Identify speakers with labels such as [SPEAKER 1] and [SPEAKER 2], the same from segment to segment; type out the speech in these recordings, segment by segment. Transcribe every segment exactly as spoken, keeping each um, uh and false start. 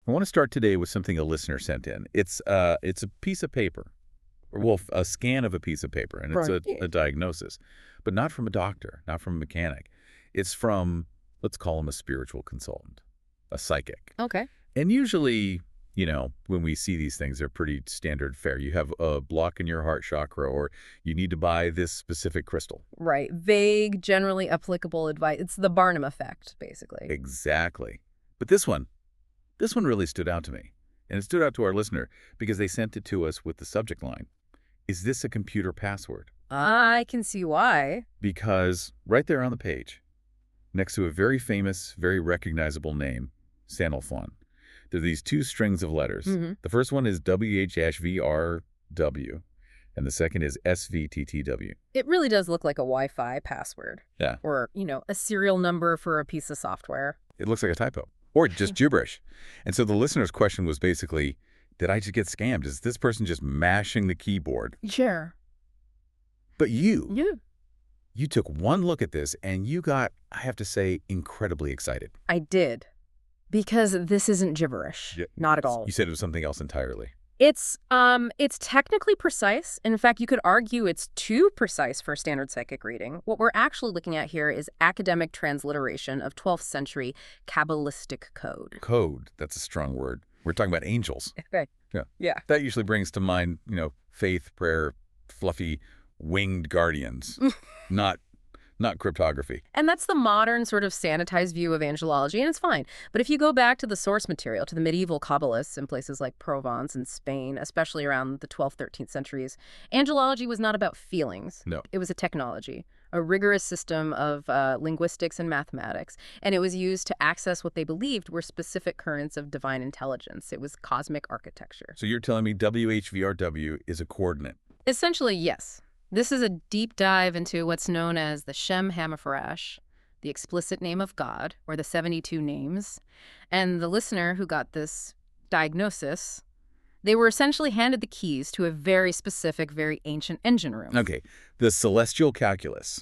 [SPEAKER 1] I want to start today with something a listener sent in. It's uh, it's a piece of paper, or well, a scan of a piece of paper, and it's
[SPEAKER 2] Right.
[SPEAKER 1] a, a diagnosis, but not from a doctor, not from a mechanic. It's from, let's call him a spiritual consultant, a psychic.
[SPEAKER 2] Okay.
[SPEAKER 1] And usually, you know, when we see these things, they're pretty standard fare. You have a block in your heart chakra, or you need to buy this specific crystal.
[SPEAKER 2] Right. Vague, generally applicable advice. It's the Barnum effect, basically.
[SPEAKER 1] Exactly. But this one, this one really stood out to me. And it stood out to our listener because they sent it to us with the subject line, "Is this a computer password?"
[SPEAKER 2] I can see why.
[SPEAKER 1] Because right there on the page, next to a very famous, very recognizable name, Sandalphon, there are these two strings of letters.
[SPEAKER 2] Mm-hmm.
[SPEAKER 1] The first one is W H V R W, and the second is S V T T W.
[SPEAKER 2] It really does look like a Wi-Fi password.
[SPEAKER 1] Yeah.
[SPEAKER 2] Or, you know, a serial number for a piece of software.
[SPEAKER 1] It looks like a typo, or just gibberish. And so the listener's question was basically, did I just get scammed? Is this person just mashing the keyboard?
[SPEAKER 2] Sure.
[SPEAKER 1] But you,
[SPEAKER 2] Yeah.
[SPEAKER 1] you took one look at this, and you got, I have to say, incredibly excited.
[SPEAKER 2] I did. Because this isn't gibberish.
[SPEAKER 1] Yeah.
[SPEAKER 2] Not at all.
[SPEAKER 1] You said it was something else entirely.
[SPEAKER 2] It's um it's technically precise. In fact, you could argue it's too precise for standard psychic reading. What we're actually looking at here is academic transliteration of twelfth century Kabbalistic code.
[SPEAKER 1] Code, that's a strong word. We're talking about angels.
[SPEAKER 2] Okay.
[SPEAKER 1] Yeah.
[SPEAKER 2] Yeah.
[SPEAKER 1] That usually brings to mind, you know, faith, prayer, fluffy, winged guardians, not not cryptography.
[SPEAKER 2] And that's the modern sort of sanitized view of angelology, and it's fine. But if you go back to the source material, to the medieval Kabbalists in places like Provence and Spain, especially around the twelfth, thirteenth centuries, angelology was not about feelings.
[SPEAKER 1] No.
[SPEAKER 2] It was a technology, a rigorous system of uh, linguistics and mathematics, and it was used to access what they believed were specific currents of divine intelligence. It was cosmic architecture.
[SPEAKER 1] So you're telling me W H V R W is a coordinate?
[SPEAKER 2] Essentially, yes. This is a deep dive into what's known as the Shem HaMephorash, the explicit name of God, or the seventy-two names. And the listener who got this diagnosis, they were essentially handed the keys to a very specific, very ancient engine room.
[SPEAKER 1] Okay, the celestial calculus.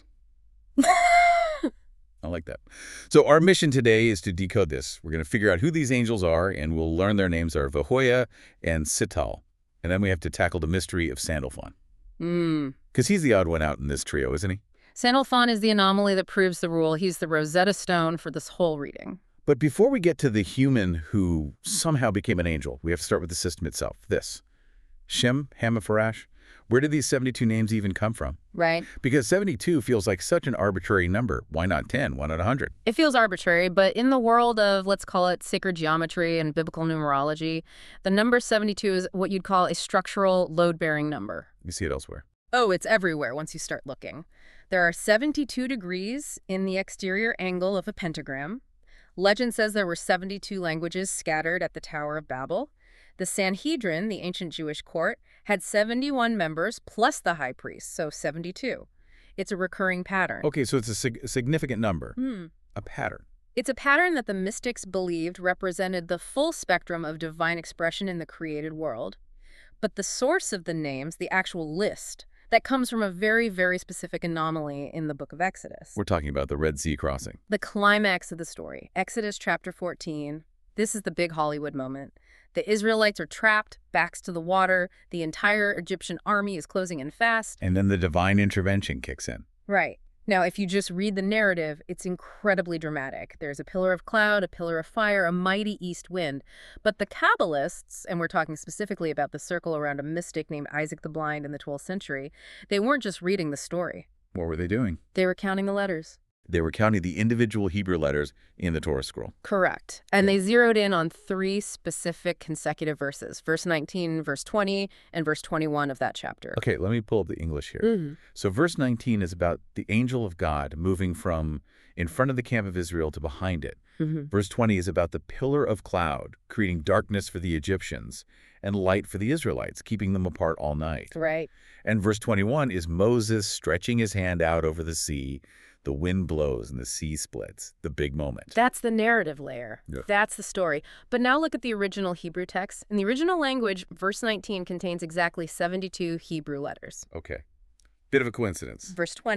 [SPEAKER 1] I like that. So our mission today is to decode this. We're going to figure out who these angels are, and we'll learn their names are Vahoya and Sital. And then we have to tackle the mystery of Sandalphon.
[SPEAKER 2] Hmm.
[SPEAKER 1] Because he's the odd one out in this trio, isn't he?
[SPEAKER 2] Sandalphon is the anomaly that proves the rule. He's the Rosetta Stone for this whole reading.
[SPEAKER 1] But before we get to the human who somehow became an angel, we have to start with the system itself. This. Shem HaMephorash. Where did these seventy-two names even come from?
[SPEAKER 2] Right.
[SPEAKER 1] Because seventy-two feels like such an arbitrary number. Why not ten? Why not one hundred?
[SPEAKER 2] It feels arbitrary, but in the world of, let's call it, sacred geometry and biblical numerology, the number seventy-two is what you'd call a structural load-bearing number.
[SPEAKER 1] You see it elsewhere.
[SPEAKER 2] Oh, it's everywhere once you start looking. There are seventy-two degrees in the exterior angle of a pentagram. Legend says there were seventy-two languages scattered at the Tower of Babel. The Sanhedrin, the ancient Jewish court, had seventy-one members plus the high priest, so seventy-two. It's a recurring pattern.
[SPEAKER 1] Okay, so it's a sig significant number,
[SPEAKER 2] Hmm.
[SPEAKER 1] a pattern.
[SPEAKER 2] It's a pattern that the mystics believed represented the full spectrum of divine expression in the created world. But the source of the names, the actual list, that comes from a very, very specific anomaly in the book of Exodus.
[SPEAKER 1] We're talking about the Red Sea crossing.
[SPEAKER 2] The climax of the story, Exodus chapter fourteen. This is the big Hollywood moment. The Israelites are trapped, backs to the water. The entire Egyptian army is closing in fast.
[SPEAKER 1] And then the divine intervention kicks in.
[SPEAKER 2] Right. Now, if you just read the narrative, it's incredibly dramatic. There's a pillar of cloud, a pillar of fire, a mighty east wind. But the Kabbalists, and we're talking specifically about the circle around a mystic named Isaac the Blind in the twelfth century, they weren't just reading the story.
[SPEAKER 1] What were they doing?
[SPEAKER 2] They were counting the letters.
[SPEAKER 1] They were counting the individual Hebrew letters in the Torah scroll.
[SPEAKER 2] Correct. And they zeroed in on three specific consecutive verses, verse nineteen, verse twenty, and verse twenty-one of that chapter.
[SPEAKER 1] Okay, let me pull up the English here.
[SPEAKER 2] Mm-hmm.
[SPEAKER 1] So verse nineteen is about the angel of God moving from in front of the camp of Israel to behind it.
[SPEAKER 2] Mm-hmm.
[SPEAKER 1] Verse twenty is about the pillar of cloud, creating darkness for the Egyptians and light for the Israelites, keeping them apart all night.
[SPEAKER 2] Right.
[SPEAKER 1] And verse twenty-one is Moses stretching his hand out over the sea. The wind blows and the sea splits. The big moment.
[SPEAKER 2] That's the narrative layer.
[SPEAKER 1] Yeah.
[SPEAKER 2] That's the story. But now look at the original Hebrew text. In the original language, verse nineteen contains exactly seventy-two Hebrew letters.
[SPEAKER 1] Okay. Bit of a coincidence.
[SPEAKER 2] Verse twenty,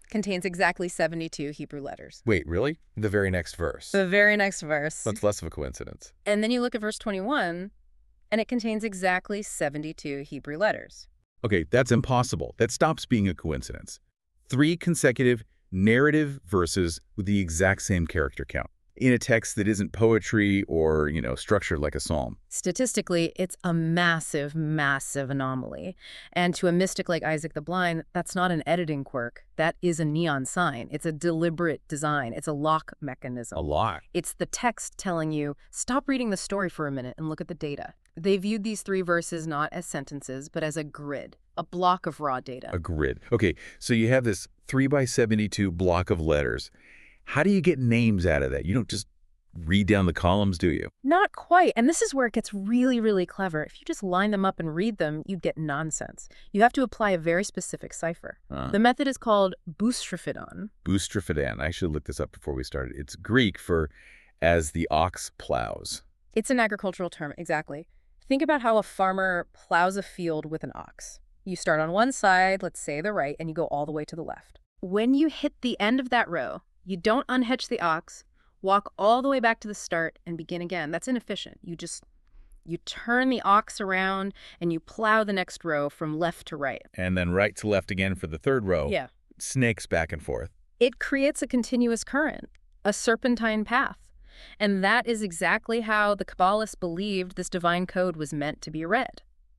[SPEAKER 2] Contains exactly seventy-two Hebrew letters.
[SPEAKER 1] Wait, really? The very next verse.
[SPEAKER 2] The very next verse.
[SPEAKER 1] That's less of a coincidence.
[SPEAKER 2] And then you look at verse twenty-one, and it contains exactly seventy-two Hebrew letters.
[SPEAKER 1] Okay, that's impossible. That stops being a coincidence. Three consecutive narrative verses with the exact same character count in a text that isn't poetry or, you know, structured like a psalm.
[SPEAKER 2] Statistically, it's a massive, massive anomaly. And to a mystic like Isaac the Blind, that's not an editing quirk. That is a neon sign. It's a deliberate design. It's a lock mechanism.
[SPEAKER 1] A lot.
[SPEAKER 2] It's the text telling you, stop reading the story for a minute and look at the data. They viewed these three verses not as sentences, but as a grid, a block of raw data.
[SPEAKER 1] A grid. Okay, so you have this three by seventy-two block of letters. How do you get names out of that? You don't just read down the columns, do you?
[SPEAKER 2] Not quite. And this is where it gets really, really clever. If you just line them up and read them, you'd get nonsense. You have to apply a very specific cipher.
[SPEAKER 1] Uh,
[SPEAKER 2] The method is called boustrophodon.
[SPEAKER 1] Boustrophodon. I should look this up before we started. It's Greek for as the ox plows.
[SPEAKER 2] It's an agricultural term, exactly. Think about how a farmer plows a field with an ox. You start on one side, let's say the right, and you go all the way to the left. When you hit the end of that row, you don't unhitch the ox, walk all the way back to the start, and begin again. That's inefficient. You just, you turn the ox around and you plow the next row from left to right.
[SPEAKER 1] And then right to left again for the third row.
[SPEAKER 2] Yeah.
[SPEAKER 1] Snakes back and forth.
[SPEAKER 2] It creates a continuous current, a serpentine path. And that is exactly how the Kabbalists believed this divine code was meant to be read.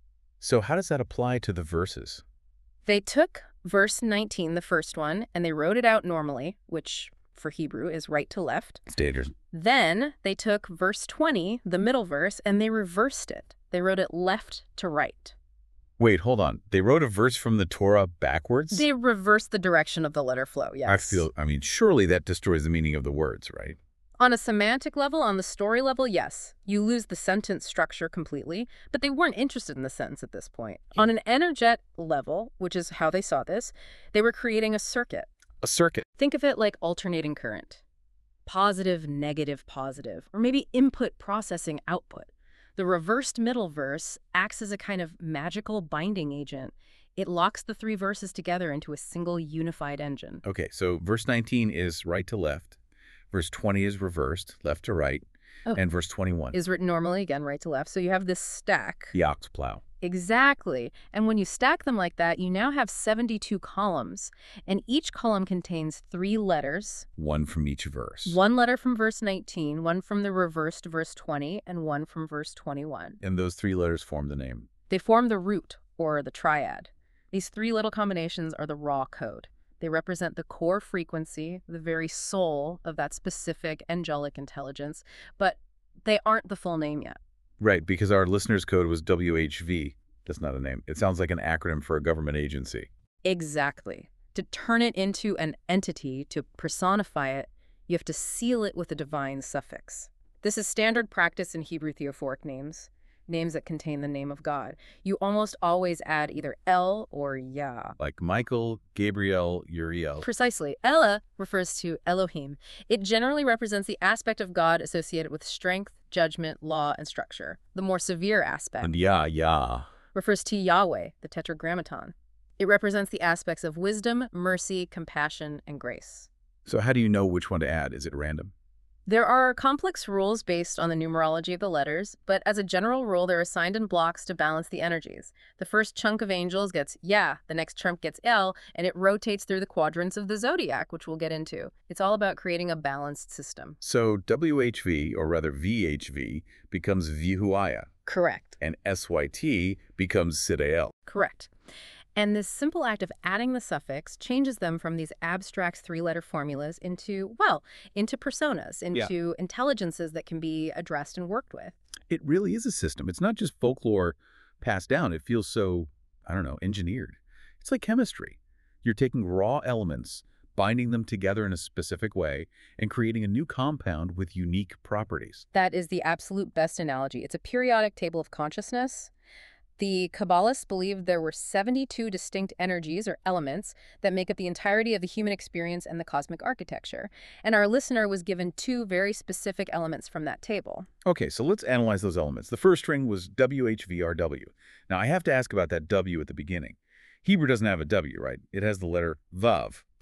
[SPEAKER 1] So how does that apply to the verses?
[SPEAKER 2] They took verse nineteen, the first one, and they wrote it out normally, which for Hebrew is right to left.
[SPEAKER 1] It's dangerous.
[SPEAKER 2] Then they took verse twenty, the middle verse, and they reversed it. They wrote it left to right.
[SPEAKER 1] Wait, hold on. They wrote a verse from the Torah backwards?
[SPEAKER 2] They reversed the direction of the letter flow, yes.
[SPEAKER 1] I feel, I mean, surely that destroys the meaning of the words, right?
[SPEAKER 2] On a semantic level, on the story level, yes. You lose the sentence structure completely, but they weren't interested in the sentence at this point. On an energet level, which is how they saw this, they were creating a circuit.
[SPEAKER 1] A circuit.
[SPEAKER 2] Think of it like alternating current. Positive, negative, positive, or maybe input processing output. The reversed middle verse acts as a kind of magical binding agent. It locks the three verses together into a single unified engine.
[SPEAKER 1] Okay, so verse nineteen is right to left. Verse twenty is reversed, left to right.
[SPEAKER 2] Oh.
[SPEAKER 1] And verse twenty-one.
[SPEAKER 2] Is written normally, again, right to left. So you have this stack.
[SPEAKER 1] The ox plow.
[SPEAKER 2] Exactly. And when you stack them like that, you now have seventy-two columns. And each column contains three letters.
[SPEAKER 1] One from each verse.
[SPEAKER 2] One letter from verse nineteen, one from the reversed verse twenty, and one from verse twenty-one.
[SPEAKER 1] And those three letters form the name.
[SPEAKER 2] They form the root, or the triad. These three little combinations are the raw code. They represent the core frequency, the very soul of that specific angelic intelligence, but they aren't the full name yet.
[SPEAKER 1] Right, because our listener's code was W H V. That's not a name. It sounds like an acronym for a government agency.
[SPEAKER 2] Exactly. To turn it into an entity, to personify it, you have to seal it with a divine suffix. This is standard practice in Hebrew theophoric names, names that contain the name of God. You almost always add either El or Yah.
[SPEAKER 1] Like Michael, Gabriel, Uriel.
[SPEAKER 2] Precisely. Ella refers to Elohim. It generally represents the aspect of God associated with strength, judgment, law, and structure. The more severe aspect
[SPEAKER 1] And Yah, Yah.
[SPEAKER 2] refers to Yahweh, the Tetragrammaton. It represents the aspects of wisdom, mercy, compassion, and grace.
[SPEAKER 1] So how do you know which one to add? Is it random?
[SPEAKER 2] There are complex rules based on the numerology of the letters, but as a general rule, they're assigned in blocks to balance the energies. The first chunk of angels gets Yah, the next chunk gets El, and it rotates through the quadrants of the zodiac, which we'll get into. It's all about creating a balanced system.
[SPEAKER 1] So W H V, or rather V H V, becomes Vihuaya,
[SPEAKER 2] Correct.
[SPEAKER 1] and S Y T becomes Sidael.
[SPEAKER 2] Correct. And this simple act of adding the suffix changes them from these abstract three-letter formulas into, well, into personas, into intelligences that can be addressed and worked with.
[SPEAKER 1] It really is a system. It's not just folklore passed down. It feels so, I don't know, engineered. It's like chemistry. You're taking raw elements, binding them together in a specific way, and creating a new compound with unique properties.
[SPEAKER 2] That is the absolute best analogy. It's a periodic table of consciousness. The Kabbalists believed there were seventy-two distinct energies or elements that make up the entirety of the human experience and the cosmic architecture. And our listener was given two very specific elements from that table.
[SPEAKER 1] Okay, so let's analyze those elements. The first string was W H V R W. Now, I have to ask about that W at the beginning. Hebrew doesn't have a W, right? It has the letter Vav.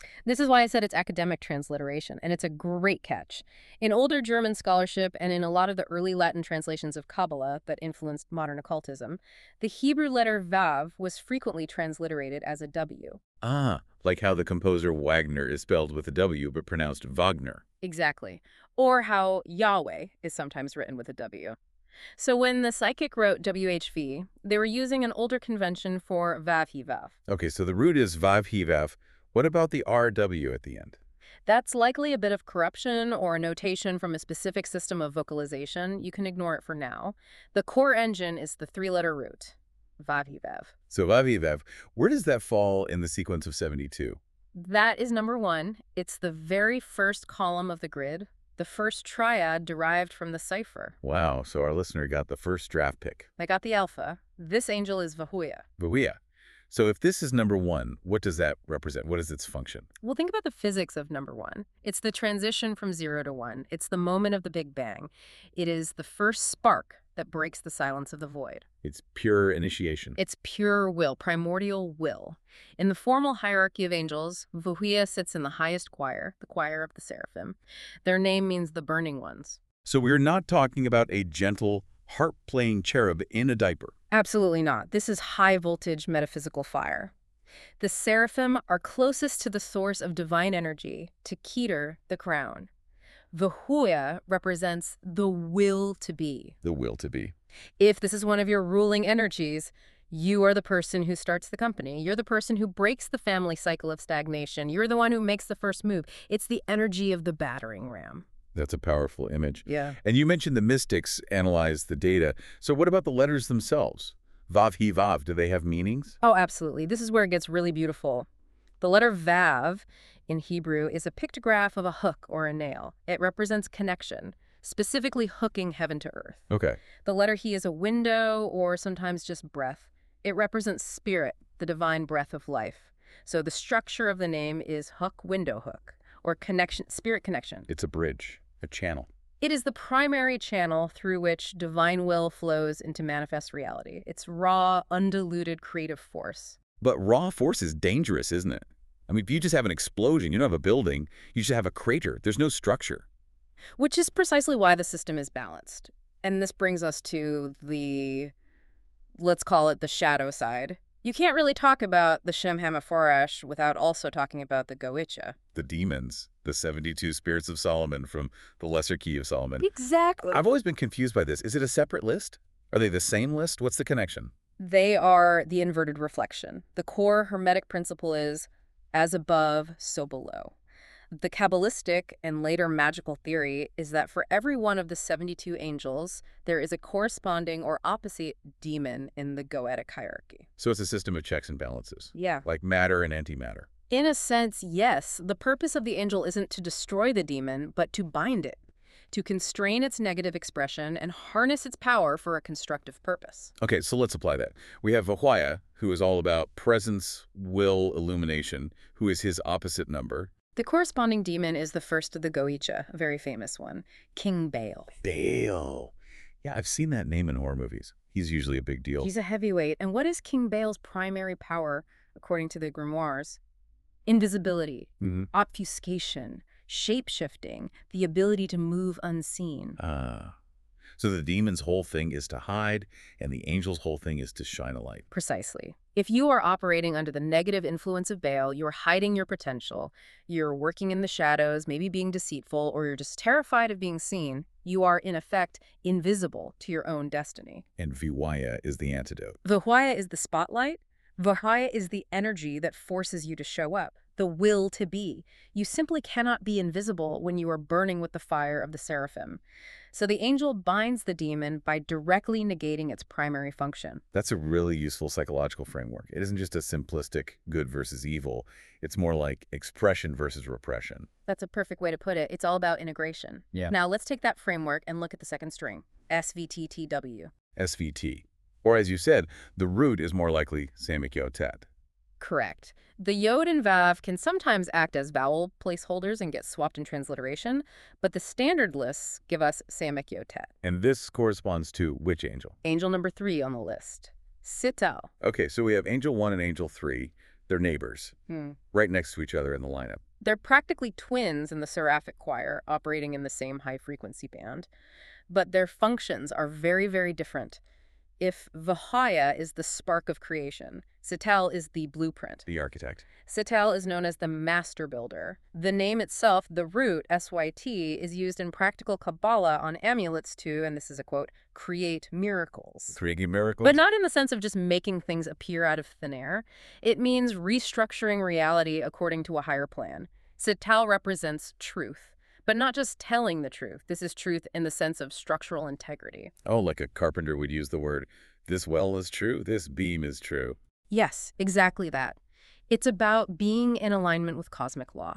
[SPEAKER 2] This is why I said it's academic transliteration, and it's a great catch. In older German scholarship and in a lot of the early Latin translations of Kabbalah that influenced modern occultism, the Hebrew letter Vav was frequently transliterated as a W.
[SPEAKER 1] Ah, like how the composer Wagner is spelled with a W but pronounced Wagner.
[SPEAKER 2] Exactly. Or how Yahweh is sometimes written with a W. So when the psychic wrote W H V, they were using an older convention for Vav He Vav.
[SPEAKER 1] Okay, so the root is Vav He Vav. What about the R W at the end?
[SPEAKER 2] That's likely a bit of corruption or a notation from a specific system of vocalization. You can ignore it for now. The core engine is the three-letter root, Vav He Vav.
[SPEAKER 1] So Vav He Vav, where does that fall in the sequence of seventy-two?
[SPEAKER 2] That is number one. It's the very first column of the grid, the first triad derived from the cipher.
[SPEAKER 1] Wow, so our listener got the first draft pick.
[SPEAKER 2] I got the alpha. This angel is Vahuya.
[SPEAKER 1] Vahuya. So if this is number one, what does that represent? What is its function?
[SPEAKER 2] Well, think about the physics of number one. It's the transition from zero to one. It's the moment of the Big Bang. It is the first spark that breaks the silence of the void.
[SPEAKER 1] It's pure initiation.
[SPEAKER 2] It's pure will, primordial will. In the formal hierarchy of angels, Vahuya sits in the highest choir, the choir of the seraphim. Their name means the burning ones.
[SPEAKER 1] So we're not talking about a gentle, harp-playing cherub in a diaper.
[SPEAKER 2] Absolutely not. This is high-voltage metaphysical fire. The seraphim are closest to the source of divine energy, to Keter, the crown. Vahuya represents the will to be.
[SPEAKER 1] The will to be.
[SPEAKER 2] If this is one of your ruling energies, you are the person who starts the company. You're the person who breaks the family cycle of stagnation. You're the one who makes the first move. It's the energy of the battering ram.
[SPEAKER 1] That's a powerful image.
[SPEAKER 2] Yeah.
[SPEAKER 1] And you mentioned the mystics analyze the data. So what about the letters themselves? Vav He Vav, do they have meanings?
[SPEAKER 2] Oh, absolutely. This is where it gets really beautiful. The letter Vav in Hebrew is a pictograph of a hook or a nail. It represents connection, specifically hooking heaven to earth.
[SPEAKER 1] Okay.
[SPEAKER 2] The letter He is a window or sometimes just breath. It represents spirit, the divine breath of life. So the structure of the name is hook, window, hook, or connection, spirit connection.
[SPEAKER 1] It's a bridge, a channel.
[SPEAKER 2] It is the primary channel through which divine will flows into manifest reality. It's raw, undiluted creative force.
[SPEAKER 1] But raw force is dangerous, isn't it? I mean, if you just have an explosion, you don't have a building, you just have a crater. There's no structure.
[SPEAKER 2] Which is precisely why the system is balanced. And this brings us to the, let's call it the shadow side. You can't really talk about the Shem HaMephorash without also talking about the Goicha.
[SPEAKER 1] The demons, the seventy-two spirits of Solomon from the Lesser Key of Solomon.
[SPEAKER 2] Exactly.
[SPEAKER 1] I've always been confused by this. Is it a separate list? Are they the same list? What's the connection?
[SPEAKER 2] They are the inverted reflection. The core Hermetic principle is as above, so below. The Kabbalistic and later magical theory is that for every one of the seventy-two angels, there is a corresponding or opposite demon in the Goetic hierarchy.
[SPEAKER 1] So it's a system of checks and balances.
[SPEAKER 2] Yeah.
[SPEAKER 1] Like matter and antimatter.
[SPEAKER 2] In a sense, yes. The purpose of the angel isn't to destroy the demon, but to bind it, to constrain its negative expression and harness its power for a constructive purpose.
[SPEAKER 1] Okay, so let's apply that. We have Vahuya, who is all about presence, will, illumination, who is his opposite number.
[SPEAKER 2] The corresponding demon is the first of the Goicha, a very famous one, King Baal.
[SPEAKER 1] Baal. Yeah, I've seen that name in horror movies. He's usually a big deal.
[SPEAKER 2] He's a heavyweight. And what is King Baal's primary power, according to the grimoires? Invisibility,
[SPEAKER 1] mm-hmm.
[SPEAKER 2] obfuscation, shape-shifting, the ability to move unseen.
[SPEAKER 1] Ah. So the demon's whole thing is to hide, and the angel's whole thing is to shine a light.
[SPEAKER 2] Precisely. If you are operating under the negative influence of Baal, you're hiding your potential, you're working in the shadows, maybe being deceitful, or you're just terrified of being seen, you are, in effect, invisible to your own destiny.
[SPEAKER 1] And Vahuya is the antidote.
[SPEAKER 2] Vahuya is the spotlight. Vahuya is the energy that forces you to show up, the will to be. You simply cannot be invisible when you are burning with the fire of the seraphim. So the angel binds the demon by directly negating its primary function.
[SPEAKER 1] That's a really useful psychological framework. It isn't just a simplistic good versus evil. It's more like expression versus repression.
[SPEAKER 2] That's a perfect way to put it. It's all about integration.
[SPEAKER 1] Yeah.
[SPEAKER 2] Now let's take that framework and look at the second string, S V T T W.
[SPEAKER 1] S V T. Or as you said, the root is more likely Samikyotet.
[SPEAKER 2] Correct. The Yod and Vav can sometimes act as vowel placeholders and get swapped in transliteration, but the standard lists give us Samikyotet.
[SPEAKER 1] And this corresponds to which angel?
[SPEAKER 2] Angel number three on the list, Sitao.
[SPEAKER 1] Okay, so we have angel one and angel three. They're They're neighbors,
[SPEAKER 2] Hmm.
[SPEAKER 1] right next to each other in the lineup.
[SPEAKER 2] They're practically twins in the seraphic choir, operating in the same high-frequency band, but their functions are very, very different. If Vahaya is the spark of creation, Sital is the blueprint.
[SPEAKER 1] The architect.
[SPEAKER 2] Sital is known as the master builder. The name itself, the root, S Y T, is used in practical Kabbalah on amulets to, and this is a quote, create miracles.
[SPEAKER 1] Creating miracles?
[SPEAKER 2] But not in the sense of just making things appear out of thin air. It means restructuring reality according to a higher plan. Sital represents truth, but not just telling the truth. This is truth in the sense of structural integrity.
[SPEAKER 1] Oh, like a carpenter would use the word, this well is true, this beam is true.
[SPEAKER 2] Yes, exactly that. It's about being in alignment with cosmic law.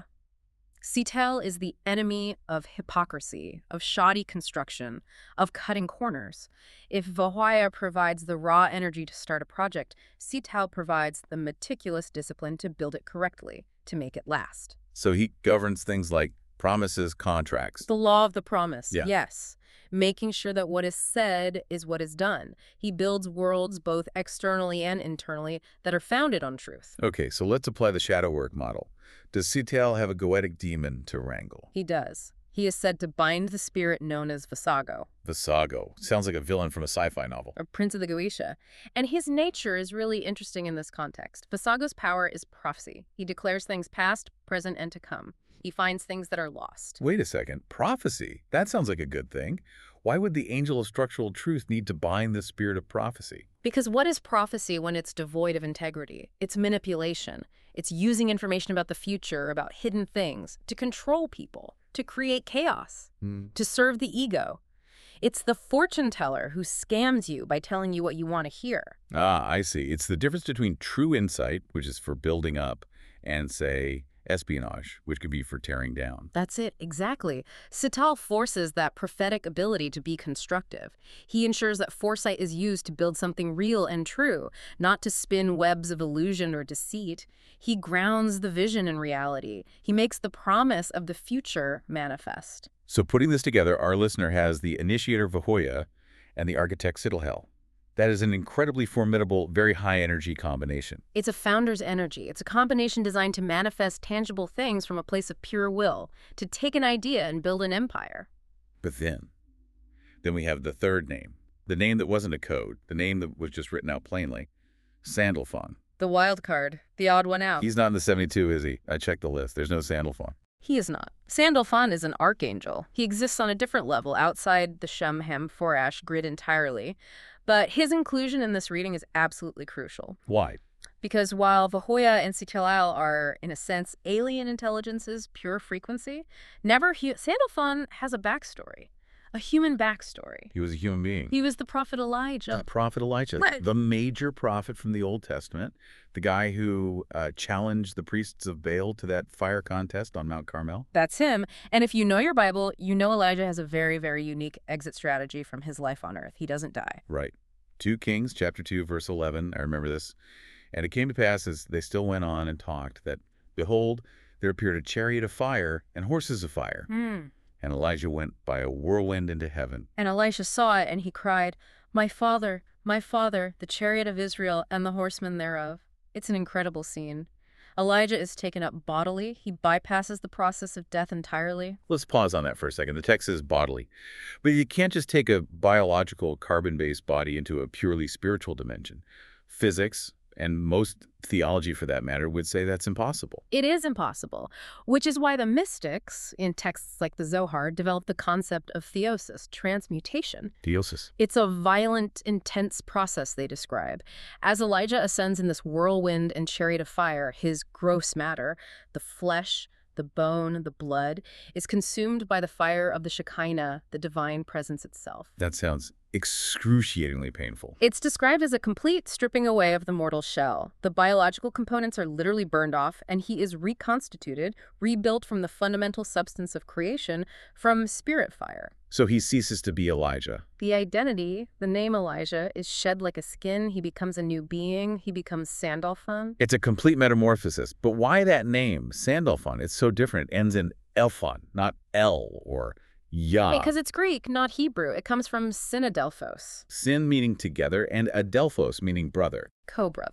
[SPEAKER 2] Sital is the enemy of hypocrisy, of shoddy construction, of cutting corners. If Vahaya provides the raw energy to start a project, Sital provides the meticulous discipline to build it correctly, to make it last.
[SPEAKER 1] So he governs things like promises, contracts.
[SPEAKER 2] The law of the promise,
[SPEAKER 1] Yeah.
[SPEAKER 2] yes. Making sure that what is said is what is done. He builds worlds both externally and internally that are founded on truth.
[SPEAKER 1] Okay, so let's apply the shadow work model. Does Sital have a goetic demon to wrangle?
[SPEAKER 2] He does. He is said to bind the spirit known as Visago,
[SPEAKER 1] Visago. Sounds like a villain from a sci-fi novel.
[SPEAKER 2] or Prince of the Goetia. And his nature is really interesting in this context. Visago's power is prophecy. He declares things past, present, and to come. He finds things that are lost.
[SPEAKER 1] Wait a second. Prophecy? That sounds like a good thing. Why would the angel of structural truth need to bind the spirit of prophecy?
[SPEAKER 2] Because what is prophecy when it's devoid of integrity? It's manipulation. It's using information about the future, about hidden things, to control people, to create chaos,
[SPEAKER 1] Hmm.
[SPEAKER 2] to serve the ego. It's the fortune teller who scams you by telling you what you want to hear.
[SPEAKER 1] Ah, I see. It's the difference between true insight, which is for building up, and, say, espionage, which could be for tearing down.
[SPEAKER 2] That's it, exactly. Sital forces that prophetic ability to be constructive. He ensures that foresight is used to build something real and true, not to spin webs of illusion or deceit. He grounds the vision in reality. He makes the promise of the future manifest.
[SPEAKER 1] So putting this together, our listener has the initiator Vahaya and the architect Sitalhel. That is an incredibly formidable, very high-energy combination.
[SPEAKER 2] It's a founder's energy. It's a combination designed to manifest tangible things from a place of pure will, to take an idea and build an empire.
[SPEAKER 1] But then, then we have the third name, the name that wasn't a code, the name that was just written out plainly, Sandalphon.
[SPEAKER 2] The wild card, the odd one out.
[SPEAKER 1] He's not in the seventy-two, is he? I checked the list. There's no Sandalphon.
[SPEAKER 2] He is not. Sandalphon is an archangel. He exists on a different level outside the Shem Hem Forash grid entirely. But his inclusion in this reading is absolutely crucial.
[SPEAKER 1] Why?
[SPEAKER 2] Because while Vahaya and Sitalhel are, in a sense, alien intelligences, pure frequency, never hu- Sandalphon has a backstory, a human backstory.
[SPEAKER 1] He was a human being.
[SPEAKER 2] He was the prophet Elijah.
[SPEAKER 1] Uh, prophet Elijah,
[SPEAKER 2] Right.
[SPEAKER 1] the major prophet from the Old Testament, the guy who uh, challenged the priests of Baal to that fire contest on Mount Carmel.
[SPEAKER 2] That's him. And if you know your Bible, you know Elijah has a very, very unique exit strategy from his life on earth. He doesn't die.
[SPEAKER 1] Right. two Kings, chapter two, verse eleven. I remember this. And it came to pass, as they still went on and talked, that, behold, there appeared a chariot of fire and horses of fire.
[SPEAKER 2] Hmm.
[SPEAKER 1] And Elijah went by a whirlwind into heaven.
[SPEAKER 2] And Elisha saw it, and he cried, "My father, my father, the chariot of Israel and the horsemen thereof." It's an incredible scene. Elijah is taken up bodily. He bypasses the process of death entirely.
[SPEAKER 1] Let's pause on that for a second. The text is bodily. But you can't just take a biological, carbon-based body into a purely spiritual dimension. Physics, and most theology for that matter, would say that's impossible.
[SPEAKER 2] It is impossible, which is why the mystics, in texts like the Zohar, developed the concept of theosis, transmutation.
[SPEAKER 1] Theosis.
[SPEAKER 2] It's a violent, intense process they describe. As Elijah ascends in this whirlwind and chariot of fire, his gross matter, the flesh, the bone, the blood, is consumed by the fire of the Shekinah, the divine presence itself.
[SPEAKER 1] That sounds excruciatingly painful.
[SPEAKER 2] It's described as a complete stripping away of the mortal shell. The biological components are literally burned off, and he is reconstituted, rebuilt from the fundamental substance of creation, from spirit fire.
[SPEAKER 1] So he ceases to be Elijah.
[SPEAKER 2] The identity, the name Elijah, is shed like a skin. He becomes a new being. He becomes Sandalphon.
[SPEAKER 1] It's a complete metamorphosis. But why that name, Sandalphon? It's so different. It ends in Elphon, not El or Yah.
[SPEAKER 2] Because it's Greek, not Hebrew. It comes from Synadelphos,
[SPEAKER 1] Sin meaning together, and Adelphos meaning brother.
[SPEAKER 2] co-brother.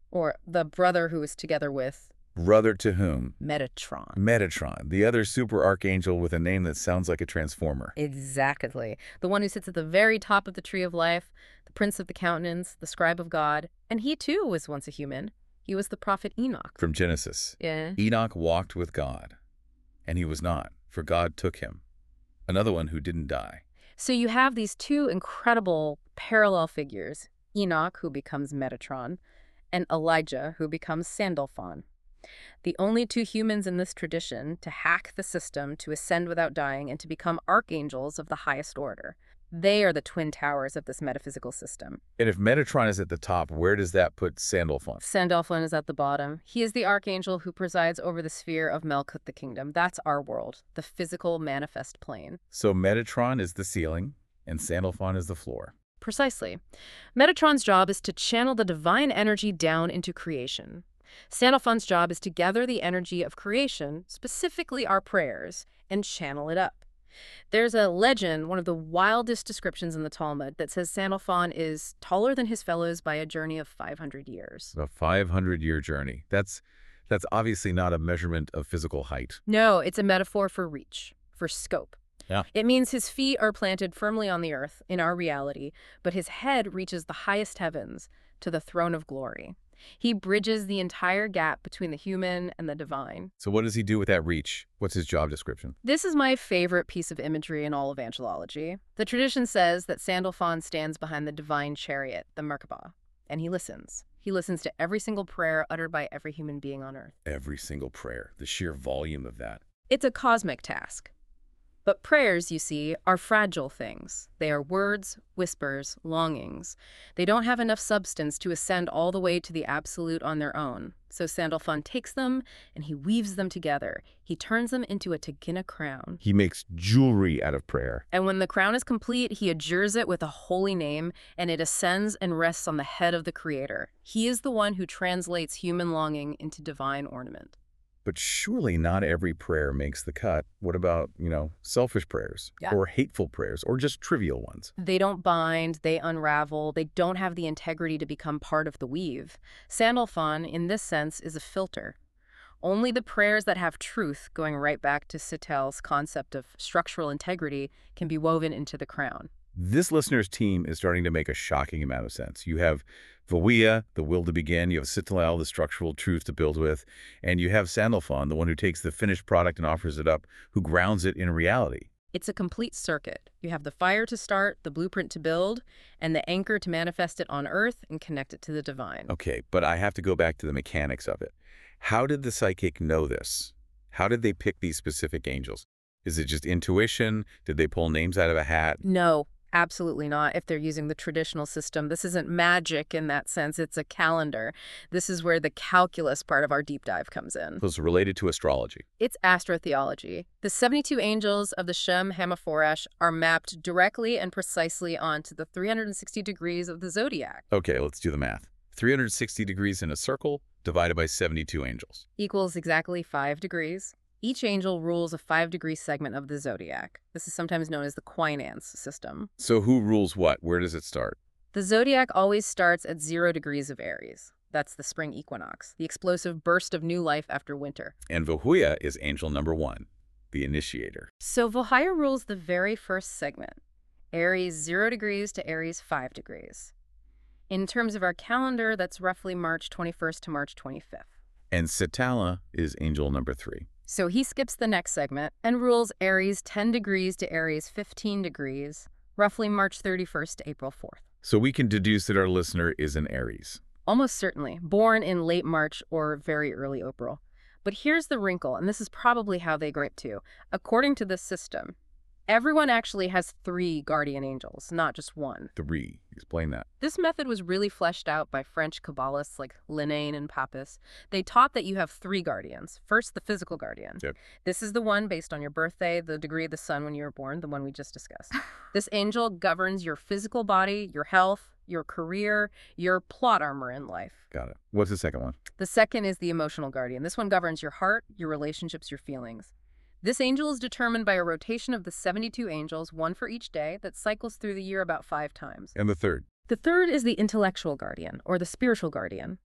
[SPEAKER 2] or the brother who is together with
[SPEAKER 1] Brother to whom?
[SPEAKER 2] Metatron.
[SPEAKER 1] Metatron, the other super archangel with a name that sounds like a transformer.
[SPEAKER 2] Exactly. The one who sits at the very top of the tree of life, the prince of the countenance, the scribe of God. And he too was once a human. He was the prophet Enoch.
[SPEAKER 1] From Genesis.
[SPEAKER 2] Yeah.
[SPEAKER 1] Enoch walked with God, and he was not, for God took him. Another one who didn't die.
[SPEAKER 2] So you have these two incredible parallel figures, Enoch, who becomes Metatron, and Elijah, who becomes Sandalphon. The only two humans in this tradition to hack the system, to ascend without dying, and to become archangels of the highest order. They are the twin towers of this metaphysical system.
[SPEAKER 1] And if Metatron is at the top, where does that put Sandalphon?
[SPEAKER 2] Sandalphon is at the bottom. He is the archangel who presides over the sphere of Melkut the kingdom. That's our world, the physical manifest plane.
[SPEAKER 1] So Metatron is the ceiling, and Sandalphon is the floor.
[SPEAKER 2] Precisely. Metatron's job is to channel the divine energy down into creation. Sandalphon's job is to gather the energy of creation, specifically our prayers, and channel it up. There's a legend, one of the wildest descriptions in the Talmud, that says Sandalphon is taller than his fellows by a journey of five hundred years.
[SPEAKER 1] A five hundred year journey. That's, that's obviously not a measurement of physical height.
[SPEAKER 2] No, it's a metaphor for reach, for scope.
[SPEAKER 1] Yeah.
[SPEAKER 2] It means his feet are planted firmly on the earth, in our reality, but his head reaches the highest heavens, to the throne of glory. He bridges the entire gap between the human and the divine.
[SPEAKER 1] So what does he do with that reach? What's his job description?
[SPEAKER 2] This is my favorite piece of imagery in all of angelology. The tradition says that Sandalphon stands behind the divine chariot, the Merkabah, and he listens. He listens to every single prayer uttered by every human being on earth.
[SPEAKER 1] Every single prayer, the sheer volume of that.
[SPEAKER 2] It's a cosmic task. But prayers, you see, are fragile things. They are words, whispers, longings. They don't have enough substance to ascend all the way to the absolute on their own. So Sandalphon takes them and he weaves them together. He turns them into a Teginna crown.
[SPEAKER 1] He makes jewelry out of prayer.
[SPEAKER 2] And when the crown is complete, he adjures it with a holy name, and it ascends and rests on the head of the Creator. He is the one who translates human longing into divine ornament.
[SPEAKER 1] But surely not every prayer makes the cut. What about, you know, selfish prayers?
[SPEAKER 2] Yeah.
[SPEAKER 1] Or hateful prayers, or just trivial ones?
[SPEAKER 2] They don't bind, they unravel, they don't have the integrity to become part of the weave. Sandalphon, in this sense, is a filter. Only the prayers that have truth, going right back to Sittel's concept of structural integrity, can be woven into the crown.
[SPEAKER 1] This listener's team is starting to make a shocking amount of sense. You have Vawia, the will to begin. You have Sittel, the structural truth to build with. And you have Sandalphon, the one who takes the finished product and offers it up, who grounds it in reality.
[SPEAKER 2] It's a complete circuit. You have the fire to start, the blueprint to build, and the anchor to manifest it on earth and connect it to the divine.
[SPEAKER 1] Okay, but I have to go back to the mechanics of it. How did the psychic know this? How did they pick these specific angels? Is it just intuition? Did they pull names out of a hat?
[SPEAKER 2] No. Absolutely not. If they're using the traditional system, this isn't magic in that sense. It's a calendar. This is where the calculus part of our deep dive comes in.
[SPEAKER 1] It was related to astrology.
[SPEAKER 2] It's astrotheology. The seventy-two angels of the Shem Hamaphorash are mapped directly and precisely onto the three hundred sixty degrees of the zodiac.
[SPEAKER 1] Okay, let's do the math. three hundred sixty degrees in a circle divided by seventy-two angels.
[SPEAKER 2] Equals exactly five degrees. Each angel rules a five-degree segment of the zodiac. This is sometimes known as the Quinance system.
[SPEAKER 1] So who rules what? Where does it start?
[SPEAKER 2] The zodiac always starts at zero degrees of Aries. That's the spring equinox, the explosive burst of new life after winter.
[SPEAKER 1] And Vahuya is angel number one, the initiator.
[SPEAKER 2] So Vahaya rules the very first segment, Aries zero degrees to Aries five degrees. In terms of our calendar, that's roughly March twenty-first to March twenty-fifth.
[SPEAKER 1] And Sitala is angel number three.
[SPEAKER 2] So he skips the next segment and rules Aries ten degrees to Aries fifteen degrees, roughly March thirty-first to April fourth.
[SPEAKER 1] So we can deduce that our listener is an Aries.
[SPEAKER 2] Almost certainly, born in late March or very early April. But here's the wrinkle, and this is probably how they grape too. According to this system, everyone actually has three guardian angels, not just one.
[SPEAKER 1] Three. Explain that.
[SPEAKER 2] This method was really fleshed out by French Kabbalists like Linnaeus and Papus. They taught that you have three guardians. First, the physical guardian.
[SPEAKER 1] Yep.
[SPEAKER 2] This is the one based on your birthday, the degree of the sun when you were born, the one we just discussed. This angel governs your physical body, your health, your career, your plot armor in life.
[SPEAKER 1] Got it. What's the second one?
[SPEAKER 2] The second is the emotional guardian. This one governs your heart, your relationships, your feelings. This angel is determined by a rotation of the seventy-two angels, one for each day, that cycles through the year about five times.
[SPEAKER 1] And the third?
[SPEAKER 2] The third is the intellectual guardian, or the spiritual guardian.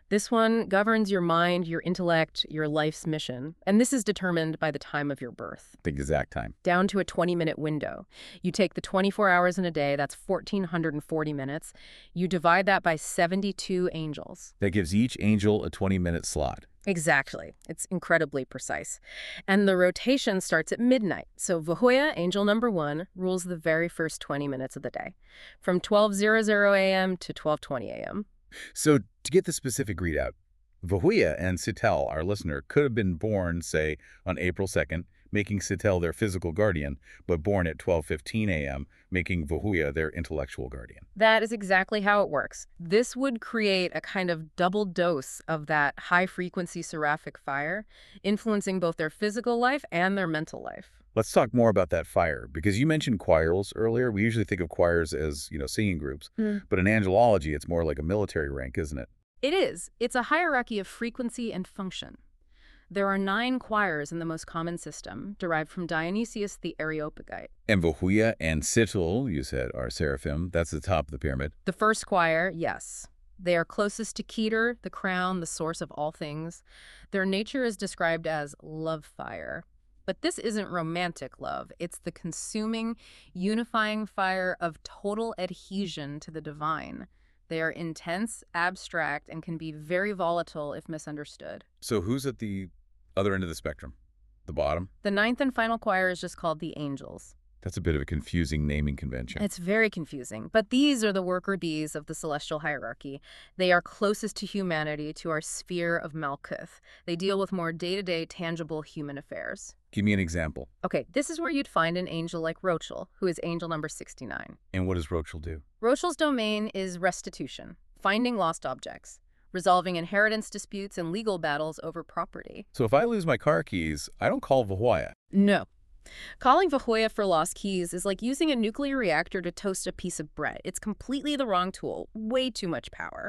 [SPEAKER 2] This one governs your mind, your intellect, your life's mission. And this is determined by the time of your birth,
[SPEAKER 1] The exact time.
[SPEAKER 2] down to a twenty-minute window. You take the twenty-four hours in a day, that's one thousand four hundred forty minutes. You divide that by seventy-two angels.
[SPEAKER 1] That gives each angel a twenty-minute slot.
[SPEAKER 2] Exactly. It's incredibly precise. And the rotation starts at midnight. So Vihuya, angel number one, rules the very first twenty minutes of the day, from twelve hundred a m to twelve twenty a m
[SPEAKER 1] So to get the specific readout, Vihuya and Sitel, our listener, could have been born, say, on April second, making Sitel their physical guardian, but born at twelve fifteen a m, making Vihuya their intellectual guardian.
[SPEAKER 2] That is exactly how it works. This would create a kind of double dose of that high-frequency seraphic fire, influencing both their physical life and their mental life.
[SPEAKER 1] Let's talk more about that fire, because you mentioned choirs earlier. We usually think of choirs as, you know, singing groups,
[SPEAKER 2] Mm.
[SPEAKER 1] but in angelology, it's more like a military rank, isn't it?
[SPEAKER 2] It is. It's a hierarchy of frequency and function. There are nine choirs in the most common system, derived from Dionysius the Areopagite.
[SPEAKER 1] And Vihuya and Sitel, you said, are seraphim. That's the top of the pyramid.
[SPEAKER 2] The first choir, yes. They are closest to Keter, the crown, the source of all things. Their nature is described as love fire. But this isn't romantic love. It's the consuming, unifying fire of total adhesion to the divine. They are intense, abstract, and can be very volatile if misunderstood.
[SPEAKER 1] So who's at the other end of the spectrum? The bottom?
[SPEAKER 2] The ninth and final choir is just called the angels.
[SPEAKER 1] That's a bit of a confusing naming convention.
[SPEAKER 2] It's very confusing, but these are the worker bees of the celestial hierarchy. They are closest to humanity, to our sphere of Malkuth. They deal with more day-to-day, tangible human affairs.
[SPEAKER 1] Give me an example.
[SPEAKER 2] Okay, this is where you'd find an angel like Rochel, who is angel number sixty-nine.
[SPEAKER 1] And what does Rochel do?
[SPEAKER 2] Rochel's domain is restitution, finding lost objects, resolving inheritance disputes and legal battles over property.
[SPEAKER 1] So if I lose my car keys, I don't call Vihuya.
[SPEAKER 2] No. Calling Vihuya for lost keys is like using a nuclear reactor to toast a piece of bread. It's completely the wrong tool, way too much power.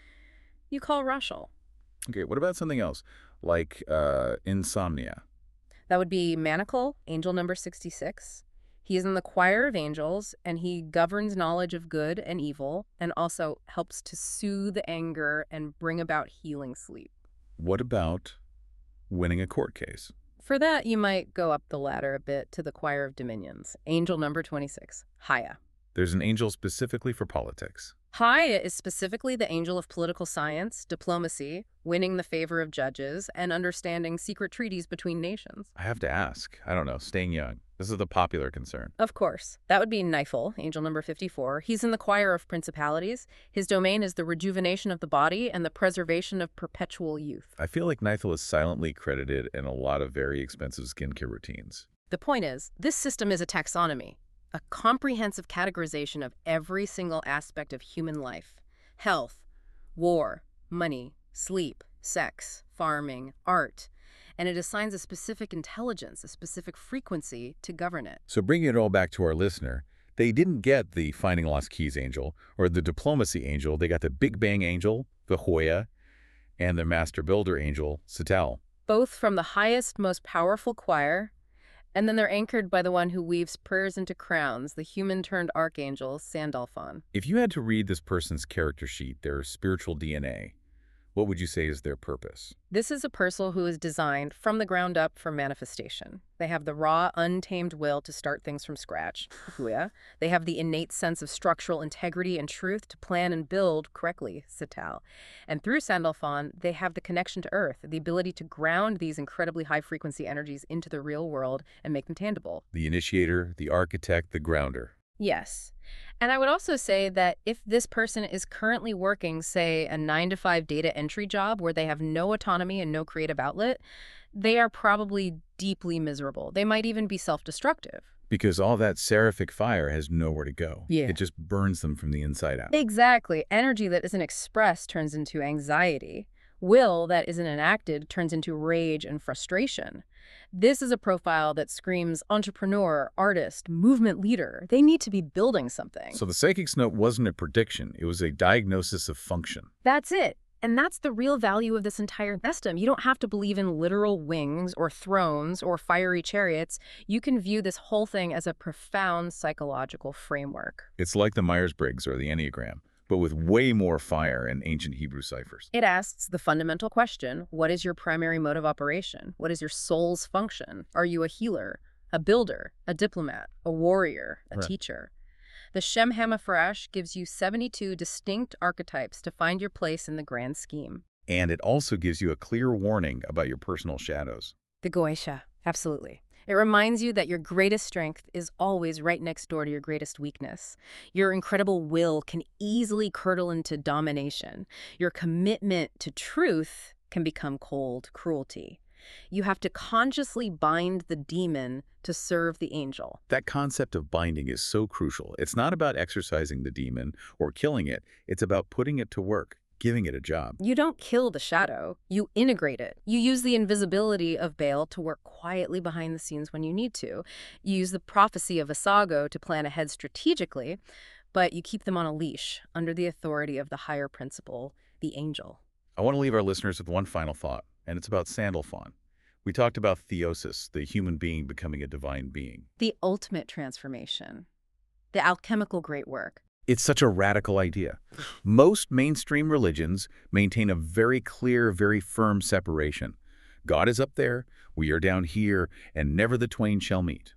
[SPEAKER 2] You call Rochel.
[SPEAKER 1] Okay, what about something else? Like uh, insomnia.
[SPEAKER 2] That would be Manacle, angel number sixty-six. He is in the choir of angels, and he governs knowledge of good and evil, and also helps to soothe anger and bring about healing sleep.
[SPEAKER 1] What about winning a court case?
[SPEAKER 2] For that, you might go up the ladder a bit to the choir of dominions, angel number twenty-six, Haya.
[SPEAKER 1] There's an angel specifically for politics.
[SPEAKER 2] Haya is specifically the angel of political science, diplomacy, winning the favor of judges, and understanding secret treaties between nations.
[SPEAKER 1] I have to ask. I don't know, staying young. This is the popular concern.
[SPEAKER 2] Of course. That would be Neifel, angel number fifty-four. He's in the choir of principalities. His domain is the rejuvenation of the body and the preservation of perpetual youth.
[SPEAKER 1] I feel like Neithel is silently credited in a lot of very expensive skincare routines.
[SPEAKER 2] The point is, this system is a taxonomy, a comprehensive categorization of every single aspect of human life. Health, war, money, sleep, sex, farming, art. And it assigns a specific intelligence, a specific frequency to govern it.
[SPEAKER 1] So bringing it all back to our listener, they didn't get the Finding Lost Keys angel or the Diplomacy angel. They got the Big Bang angel, Vihuya, and the Master Builder angel, Sitel.
[SPEAKER 2] Both from the highest, most powerful choir, and then they're anchored by the one who weaves prayers into crowns, the human-turned archangel, Sandalphon.
[SPEAKER 1] If you had to read this person's character sheet, their spiritual D N A, what would you say is their purpose?
[SPEAKER 2] This is a person who is designed from the ground up for manifestation. They have the raw, untamed will to start things from scratch. They have the innate sense of structural integrity and truth to plan and build correctly, Sital. And through Sandalphon, they have the connection to Earth, the ability to ground these incredibly high-frequency energies into the real world and make them tangible.
[SPEAKER 1] The initiator, the architect, the grounder.
[SPEAKER 2] Yes. And I would also say that if this person is currently working, say, a nine to five data entry job where they have no autonomy and no creative outlet, they are probably deeply miserable. They might even be self-destructive.
[SPEAKER 1] Because all that seraphic fire has nowhere to go.
[SPEAKER 2] Yeah.
[SPEAKER 1] It just burns them from the inside out.
[SPEAKER 2] Exactly. Energy that isn't expressed turns into anxiety. Will that isn't enacted turns into rage and frustration. This is a profile that screams entrepreneur, artist, movement leader. They need to be building something.
[SPEAKER 1] So the psychic's note wasn't a prediction. It was a diagnosis of function.
[SPEAKER 2] That's it. And that's the real value of this entire system. You don't have to believe in literal wings or thrones or fiery chariots. You can view this whole thing as a profound psychological framework.
[SPEAKER 1] It's like the Myers-Briggs or the Enneagram. but with way more fire in ancient Hebrew ciphers.
[SPEAKER 2] It asks the fundamental question, what is your primary mode of operation? What is your soul's function? Are you a healer, a builder, a diplomat, a warrior, a
[SPEAKER 1] Right.
[SPEAKER 2] teacher? The Shem HaMephorash gives you seventy-two distinct archetypes to find your place in the grand scheme.
[SPEAKER 1] And it also gives you a clear warning about your personal shadows.
[SPEAKER 2] The Goetia, absolutely. It reminds you that your greatest strength is always right next door to your greatest weakness. Your incredible will can easily curdle into domination. Your commitment to truth can become cold cruelty. You have to consciously bind the demon to serve the angel.
[SPEAKER 1] That concept of binding is so crucial. It's not about exercising the demon or killing it. It's about putting it to work, giving it a job.
[SPEAKER 2] You don't kill the shadow, you integrate it. You use the invisibility of Baal to work quietly behind the scenes when you need to. You use the prophecy of Isago to plan ahead strategically, but you keep them on a leash under the authority of the higher principle, the angel.
[SPEAKER 1] I want to leave our listeners with one final thought, and it's about Sandalphon. We talked about theosis, the human being becoming a divine being.
[SPEAKER 2] The ultimate transformation. The alchemical great work.
[SPEAKER 1] It's such a radical idea. Most mainstream religions maintain a very clear, very firm separation. God is up there, we are down here, and never the twain shall meet.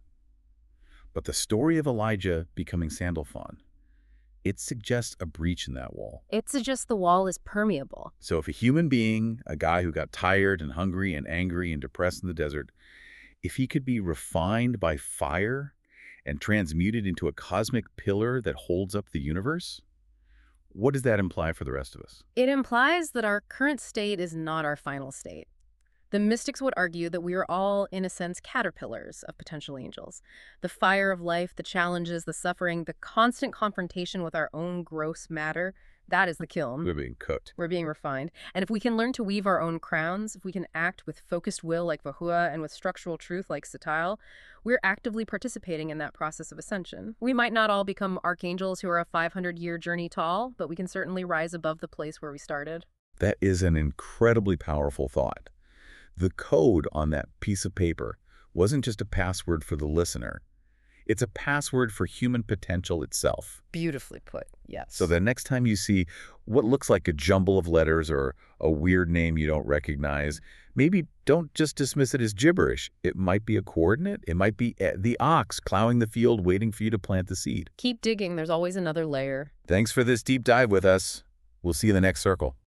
[SPEAKER 1] But the story of Elijah becoming Sandalphon, it suggests a breach in that wall.
[SPEAKER 2] It suggests the wall is permeable.
[SPEAKER 1] So if a human being, a guy who got tired and hungry and angry and depressed in the desert, if he could be refined by fire and transmuted into a cosmic pillar that holds up the universe, what does that imply for the rest of us?
[SPEAKER 2] It implies that our current state is not our final state. The mystics would argue that we are all, in a sense, caterpillars of potential angels. The fire of life, the challenges, the suffering, the constant confrontation with our own gross matter, that is the kiln.
[SPEAKER 1] We're being cooked.
[SPEAKER 2] We're being refined. And if we can learn to weave our own crowns, if we can act with focused will like Vahua and with structural truth like Satil, we're actively participating in that process of ascension. We might not all become archangels who are a five hundred year journey tall, but we can certainly rise above the place where we started.
[SPEAKER 1] That is an incredibly powerful thought. The code on that piece of paper wasn't just a password for the listener. It's a password for human potential itself.
[SPEAKER 2] Beautifully put, yes.
[SPEAKER 1] So the next time you see what looks like a jumble of letters or a weird name you don't recognize, maybe don't just dismiss it as gibberish. It might be a coordinate. It might be the ox plowing the field waiting for you to plant the seed.
[SPEAKER 2] Keep digging. There's always another layer.
[SPEAKER 1] Thanks for this deep dive with us. We'll see you in the next circle.